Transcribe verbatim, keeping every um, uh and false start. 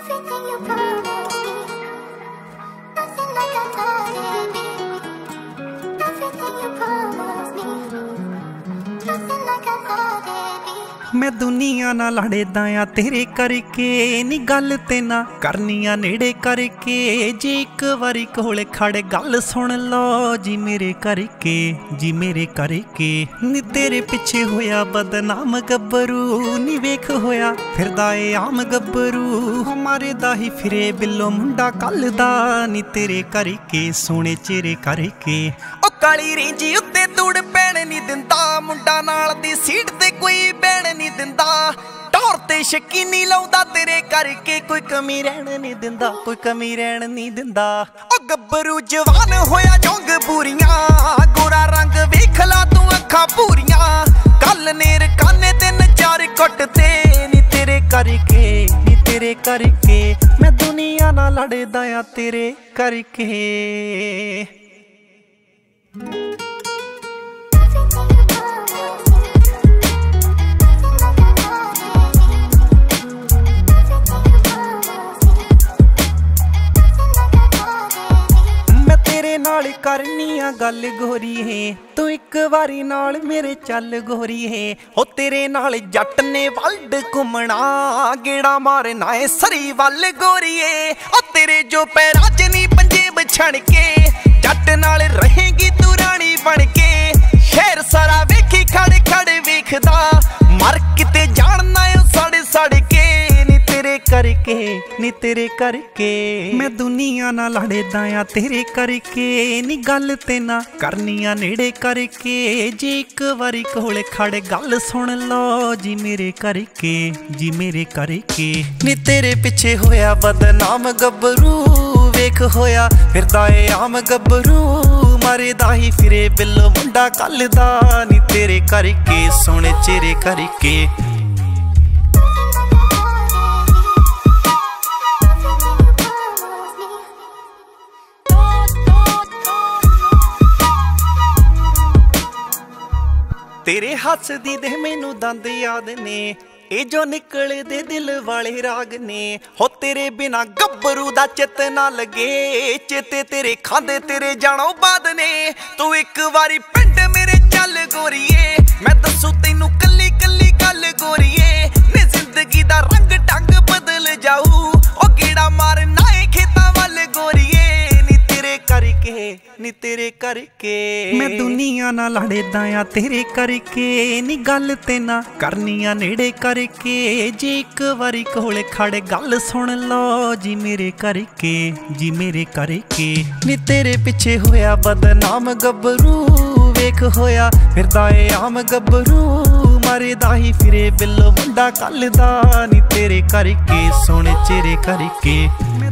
मैं दुनिया ना लड़दा आ तेरे करके नी गल ते ना करनिया नेड़े करके जी एक बारी कोल खड़ गल सुन लो जी मेरे करके जी मेरे करके नी तेरे पिछे होया बदनाम गब्बरू नी वेख होया फिरदा ए आम गब्बरू हमारे दा ही फिरे बिल्लो मुंडा कल दा नी तेरे करके सोने चेहरे करके ओ काली रेंजी उत्ते तूड़ पैण नी दिंदा मुंडा नाल दी सीट ते कोई बैण नी दिंदा टौर ते शकीनी लाउंदा तेरे करके कोई कमी रहन नहीं दिंदा कोई कमी रहन नहीं दिंदा ओ गब्बरू जवान होया जोंग पूरियां गोरा रंग वेख ला तू अखां पूरियां कल नेर काने ते नचार कुटते नी तेरे करके नी तेरे करके मैं दुनिया नाल लड़दा आ तेरे करके। नाल करनी आ गल गोरी है तू एक बारी नाल मेरे चल गोरी है हो तेरे नाल जट ने वल्ड घुमना गेड़ा मारना है सरी वल गोरी है ओ तेरे जो पैरां च नी पंजेब छण के जट नाल रहेगी तू रानी बन के शहर सारा वेखी खड़ खड़ वेखदा मर किते जानना है सड़ सड़ के नी तेरे करके नी तेरे करके मैं दुनिया ना लड़दा आ तेरे करके नी गल ते ना करनिया नेड़े करके जी एक बारी कोल खड़ गल सुन लो जी मेरे करके जी मेरे करके नी तेरे पिछे होया बदनाम गब्बरू वेख होया फिरदा ए आम गब्बरू मारे दा ही फिरे बिल्लो मुंडा कल दा नी तेरे करके सोने चेहरे करके। तेरे हसदी दे मैनू दंद याद ने ए जो निकले दे दिल वाले राग ने हो तेरे बिना गब्बरू दा चित ना लगे चेते तेरे खांदे तेरे जानो बाद ने तू एक बारी पिंड मेरे चल गोरीए मैं दसू तैनू कली कली गल गोरीए ने जिंदगी दा रंग ढंग बदल जाऊ ओ गेड़ा मारना है खेतां वल गोरीए नी तेरे करके नी तेरे करके मैं दुनिया ना लड़दा आ तेरे करके नी गल ते ना करनिया नेड़े करके जी एक बारी कोल खड़ गल सुन लो जी मेरे करके जी मेरे करके नी तेरे पिछे होया बदनाम गब्बरू वेख होया फिरदा ए आम गब्बरू मारे दा ही फिरे बिल्लो मुंडा कल दा नी तेरे करके सोने चेहरे करके।